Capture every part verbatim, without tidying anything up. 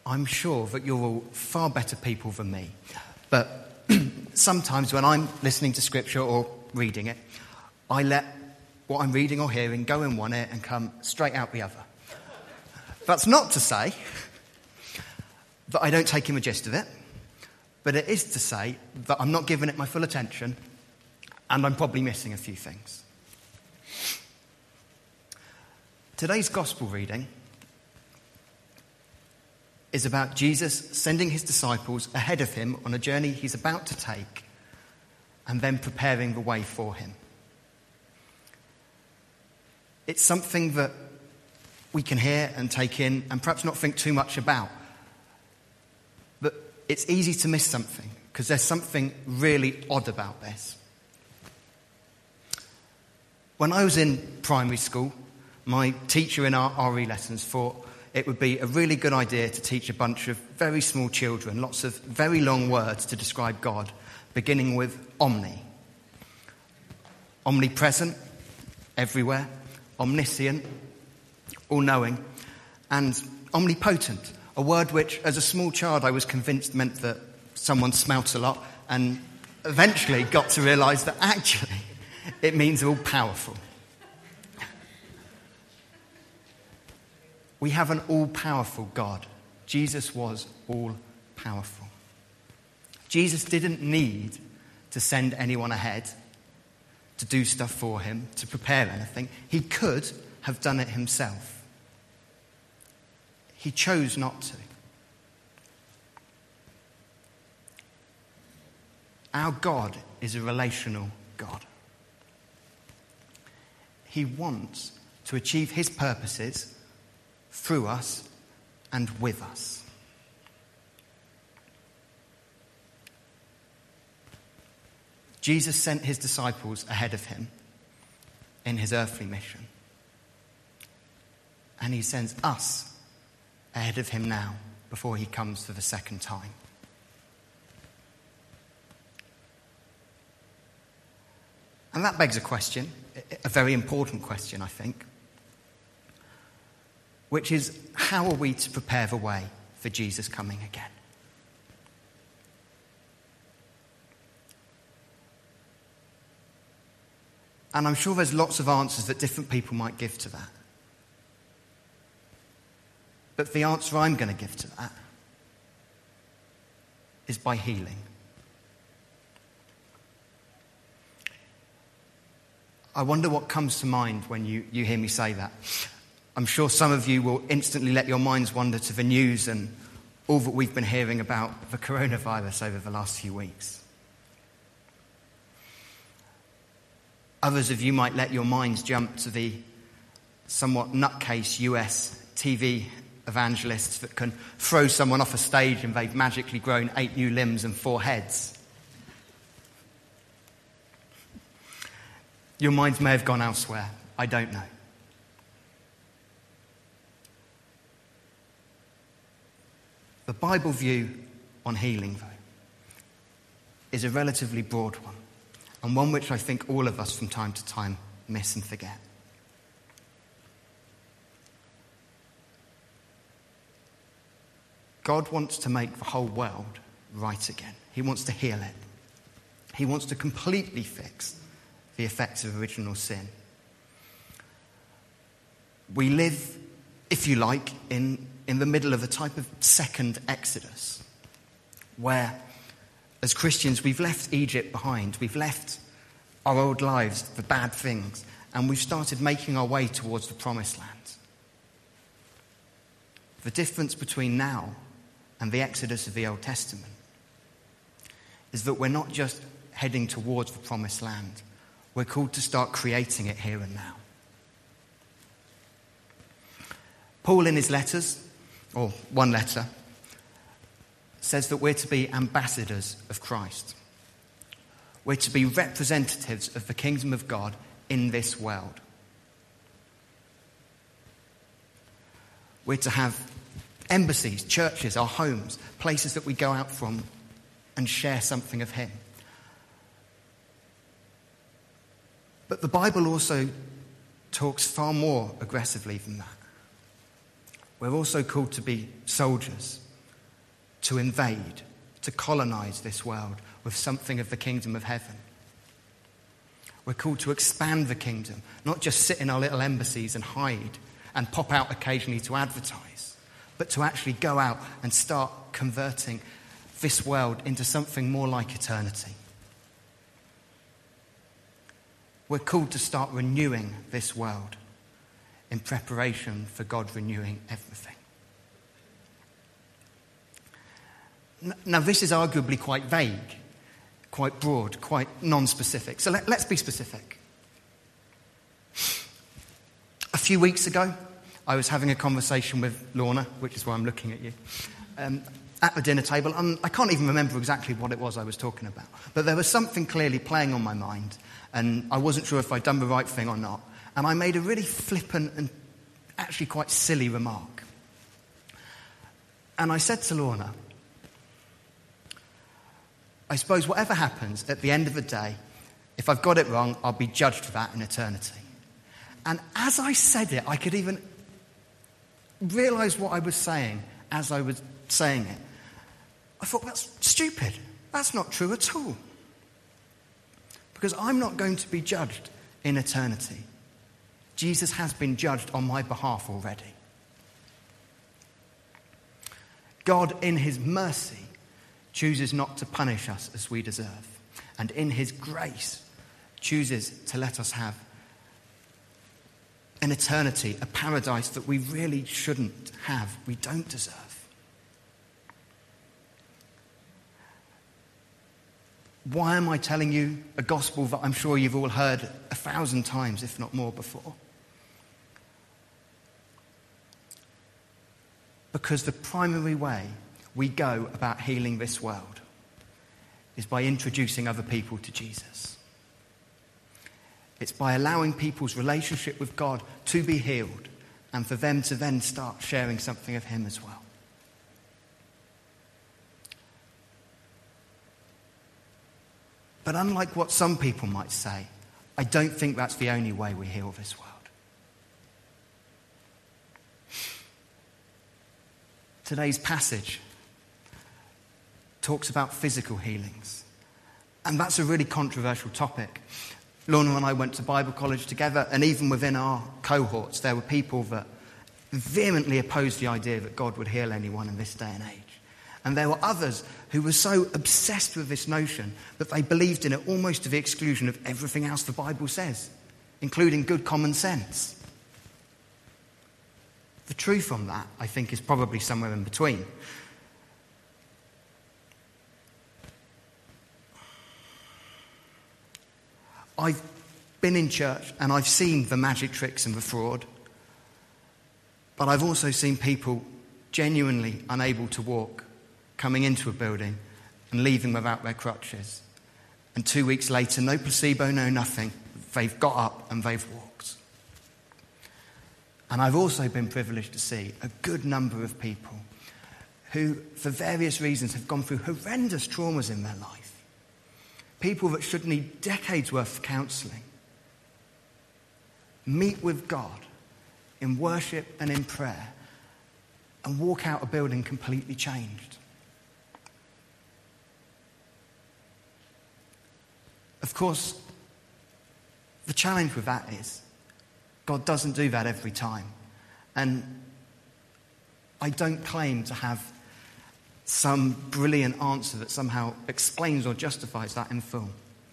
I'm sure that you're all far better people than me. But sometimes when I'm listening to scripture or reading it, I let what I'm reading or hearing go in one ear and come straight out the other. That's not to say that I don't take in the gist of it, but it is to say that I'm not giving it my full attention and I'm probably missing a few things. Today's gospel reading is about Jesus sending his disciples ahead of him on a journey he's about to take and then preparing the way for him. It's something that we can hear and take in and perhaps not think too much about. But it's easy to miss something because there's something really odd about this. When I was in primary school, my teacher in our R E lessons thought it would be a really good idea to teach a bunch of very small children lots of very long words to describe God, beginning with omni. Omnipresent, everywhere, omniscient, all-knowing, and omnipotent, a word which, as a small child, I was convinced meant that someone smelt a lot, and eventually got to realise that actually it means all-powerful. We have an all-powerful God. Jesus was all-powerful. Jesus didn't need to send anyone ahead to do stuff for him, to prepare anything. He could have done it himself. He chose not to. Our God is a relational God. He wants to achieve his purposes through us and with us. Jesus sent his disciples ahead of him in his earthly mission. And he sends us ahead of him now before he comes for the second time. And that begs a question, a very important question, I think, which is, how are we to prepare the way for Jesus coming again? And I'm sure there's lots of answers that different people might give to that. But the answer I'm going to give to that is by healing. I wonder what comes to mind when you, you hear me say that. I'm sure some of you will instantly let your minds wander to the news and all that we've been hearing about the coronavirus over the last few weeks. Others of you might let your minds jump to the somewhat nutcase U S T V evangelists that can throw someone off a stage and they've magically grown eight new limbs and four heads. Your minds may have gone elsewhere. I don't know. The Bible view on healing, though, is a relatively broad one, and one which I think all of us from time to time miss and forget. God wants to make the whole world right again. He wants to heal it. He wants to completely fix the effects of original sin. We live, if you like, in, in the middle of a type of second Exodus, where, as Christians, we've left Egypt behind. We've left our old lives, the bad things, and we've started making our way towards the promised land. The difference between now and the Exodus of the Old Testament is that we're not just heading towards the promised land. We're called to start creating it here and now. Paul, in his letters, or one letter, says that we're to be ambassadors of Christ. We're to be representatives of the kingdom of God in this world. We're to have embassies, churches, our homes, places that we go out from and share something of him. But the Bible also talks far more aggressively than that. We're also called to be soldiers, to invade, to colonize this world with something of the kingdom of heaven. We're called to expand the kingdom, not just sit in our little embassies and hide and pop out occasionally to advertise, but to actually go out and start converting this world into something more like eternity. We're called to start renewing this world in preparation for God renewing everything. Now, this is arguably quite vague, quite broad, quite non-specific. So let, let's be specific. A few weeks ago, I was having a conversation with Lorna, which is why I'm looking at you, um, at the dinner table. Um, I can't even remember exactly what it was I was talking about, but there was something clearly playing on my mind, and I wasn't sure if I'd done the right thing or not. And I made a really flippant and actually quite silly remark. And I said to Lorna, I suppose whatever happens at the end of the day, if I've got it wrong, I'll be judged for that in eternity. And as I said it, I could even realise what I was saying as I was saying it. I thought, that's stupid. That's not true at all. Because I'm not going to be judged in eternity. Jesus has been judged on my behalf already. God, in his mercy, chooses not to punish us as we deserve. And in his grace, chooses to let us have an eternity, a paradise that we really shouldn't have, we don't deserve. Why am I telling you a gospel that I'm sure you've all heard a thousand times, if not more, before? Because the primary way we go about healing this world is by introducing other people to Jesus. It's by allowing people's relationship with God to be healed and for them to then start sharing something of him as well. But unlike what some people might say, I don't think that's the only way we heal this world. Today's passage talks about physical healings. And that's a really controversial topic. Lorna and I went to Bible college together, and even within our cohorts, there were people that vehemently opposed the idea that God would heal anyone in this day and age. And there were others who were so obsessed with this notion that they believed in it almost to the exclusion of everything else the Bible says, including good common sense. The truth on that, I think, is probably somewhere in between. I've been in church and I've seen the magic tricks and the fraud, but I've also seen people genuinely unable to walk coming into a building and leaving without their crutches. And two weeks later, no placebo, no nothing, they've got up and they've walked. And I've also been privileged to see a good number of people who, for various reasons, have gone through horrendous traumas in their life. People that should need decades worth of counselling meet with God in worship and in prayer and walk out a building completely changed. Of course, the challenge with that is God doesn't do that every time. And I don't claim to have some brilliant answer that somehow explains or justifies that in full.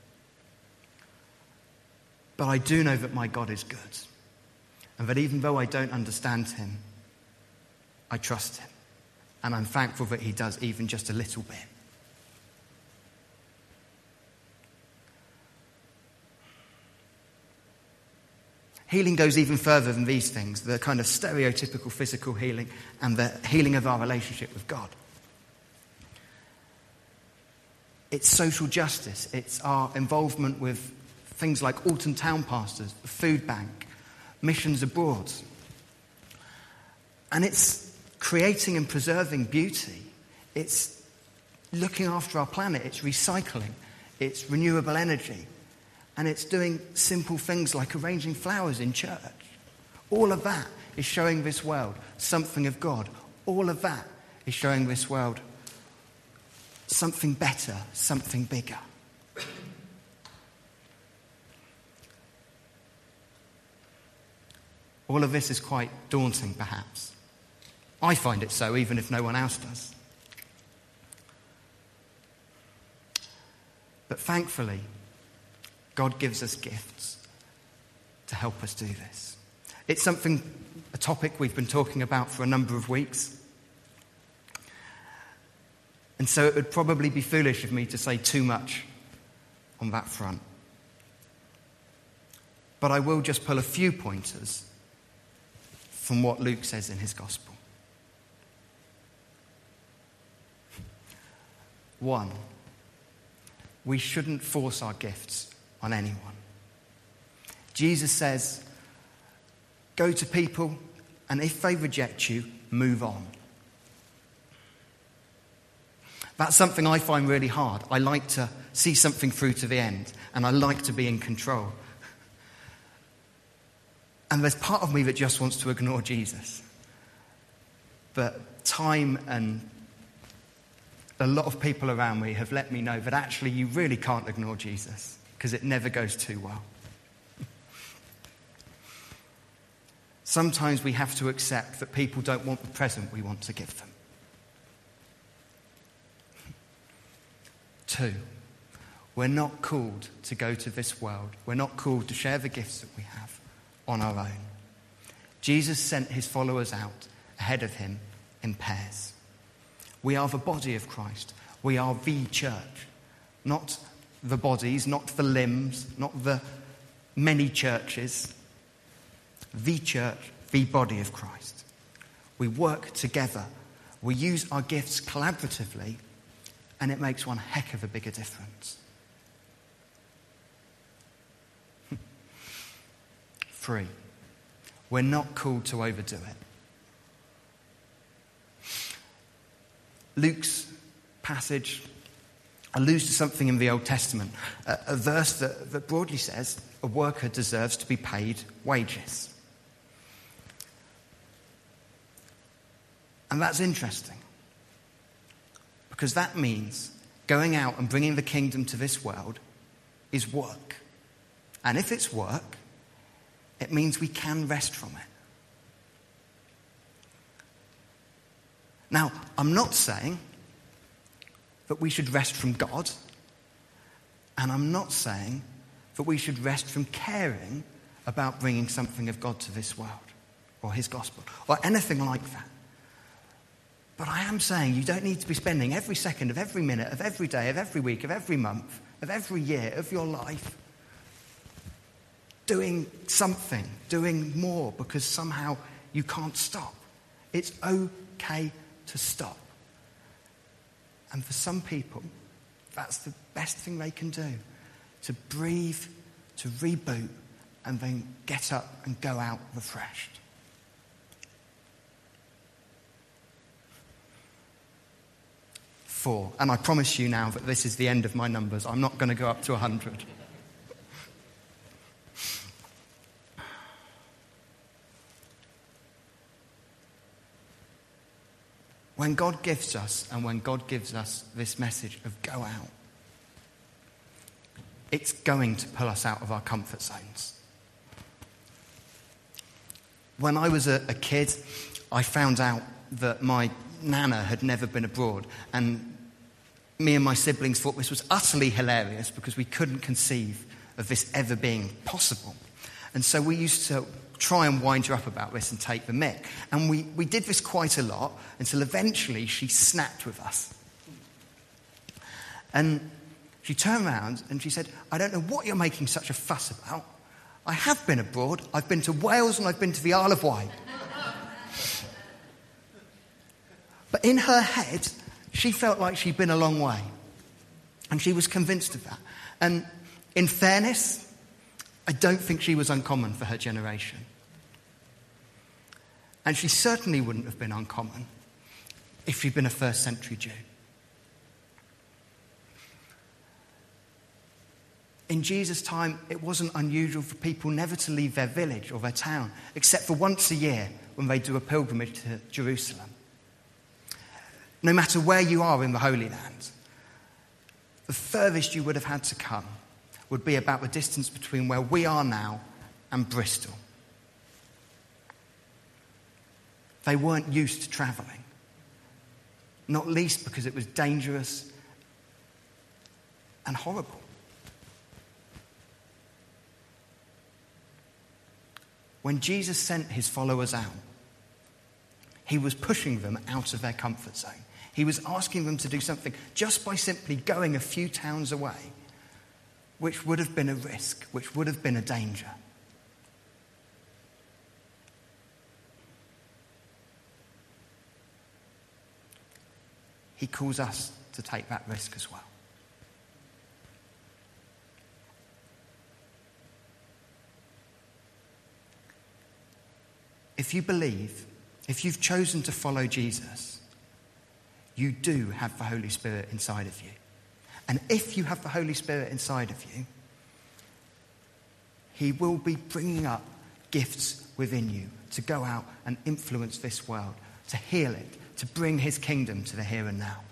But I do know that my God is good, and that even though I don't understand him, I trust him. And I'm thankful that he does even just a little bit. Healing goes even further than these things, the kind of stereotypical physical healing and the healing of our relationship with God. It's social justice. It's our involvement with things like Alton Town Pastors, the food bank, missions abroad. And it's creating and preserving beauty. It's looking after our planet. It's recycling. It's renewable energy. And it's doing simple things like arranging flowers in church. All of that is showing this world something of God. All of that is showing this world something better, something bigger. All of this is quite daunting, perhaps. I find it so, even if no one else does. But thankfully, God gives us gifts to help us do this. It's something, a topic we've been talking about for a number of weeks. And so it would probably be foolish of me to say too much on that front. But I will just pull a few pointers from what Luke says in his gospel. One, we shouldn't force our gifts on anyone. Jesus says, go to people, and if they reject you, move on. That's something I find really hard. I like to see something through to the end, and I like to be in control. And there's part of me that just wants to ignore Jesus. But time and a lot of people around me have let me know that actually you really can't ignore Jesus, because it never goes too well. Sometimes we have to accept that people don't want the present we want to give them. Two, we're not called to go to this world. We're not called to share the gifts that we have on our own. Jesus sent his followers out ahead of him in pairs. We are the body of Christ. We are the church. Not the bodies, not the limbs, not the many churches. The church, the body of Christ. We work together. We use our gifts collaboratively, and it makes one heck of a bigger difference. Three, we're not called to overdo it. Luke's passage alludes to something in the Old Testament, a, a verse that, that broadly says a worker deserves to be paid wages. And that's interesting, because that means going out and bringing the kingdom to this world is work. And if it's work, it means we can rest from it. Now, I'm not saying that we should rest from God, and I'm not saying that we should rest from caring about bringing something of God to this world, or his gospel, or anything like that. But I am saying you don't need to be spending every second of every minute, of every day, of every week, of every month, of every year of your life doing something, doing more, because somehow you can't stop. It's okay to stop. And for some people, that's the best thing they can do. To breathe, to reboot, and then get up and go out refreshed. Four, and I promise you now that this is the end of my numbers. I'm not going to go up to a hundred. When God gives us, and when God gives us this message of go out, it's going to pull us out of our comfort zones. When I was a, a kid, I found out that my nana had never been abroad, and me and my siblings thought this was utterly hilarious because we couldn't conceive of this ever being possible. And so we used to try and wind her up about this and take the mick. And we, we did this quite a lot until eventually she snapped with us. And she turned around and she said, I don't know what you're making such a fuss about. I have been abroad. I've been to Wales and I've been to the Isle of Wight. But in her head, she felt like she'd been a long way. And she was convinced of that. And in fairness, I don't think she was uncommon for her generation. And she certainly wouldn't have been uncommon if she'd been a first century Jew. In Jesus' time, it wasn't unusual for people never to leave their village or their town, except for once a year when they do a pilgrimage to Jerusalem. No matter where you are in the Holy Land, the furthest you would have had to come would be about the distance between where we are now and Bristol. They weren't used to travelling, not least because it was dangerous and horrible. When Jesus sent his followers out, he was pushing them out of their comfort zone. He was asking them to do something just by simply going a few towns away, which would have been a risk, which would have been a danger. He calls us to take that risk as well. If you believe, if you've chosen to follow Jesus, you do have the Holy Spirit inside of you. And if you have the Holy Spirit inside of you, he will be bringing up gifts within you to go out and influence this world, to heal it, to bring his kingdom to the here and now.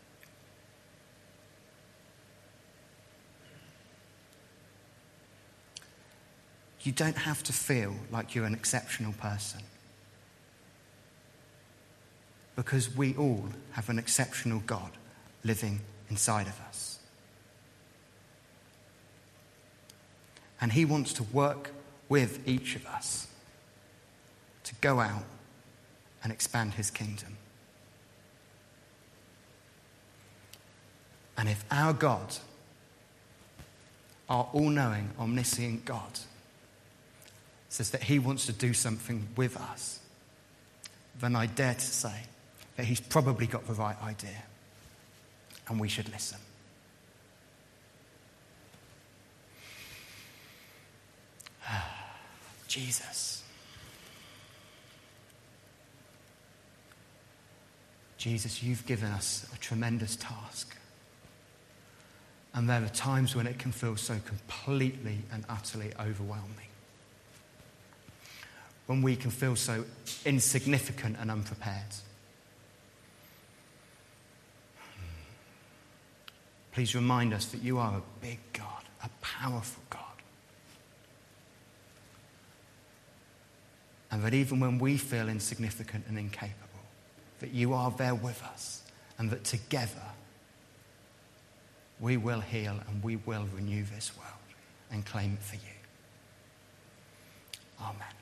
You don't have to feel like you're an exceptional person, because we all have an exceptional God living inside of us. And he wants to work with each of us to go out and expand his kingdom. And if our God, our all-knowing, omniscient God, says that he wants to do something with us, then I dare to say that he's probably got the right idea, and we should listen. Jesus. Jesus, you've given us a tremendous task. And there are times when it can feel so completely and utterly overwhelming. When we can feel so insignificant and unprepared. Please remind us that you are a big God, a powerful God. And that even when we feel insignificant and incapable, that you are there with us, and that together we will heal and we will renew this world and claim it for you. Amen.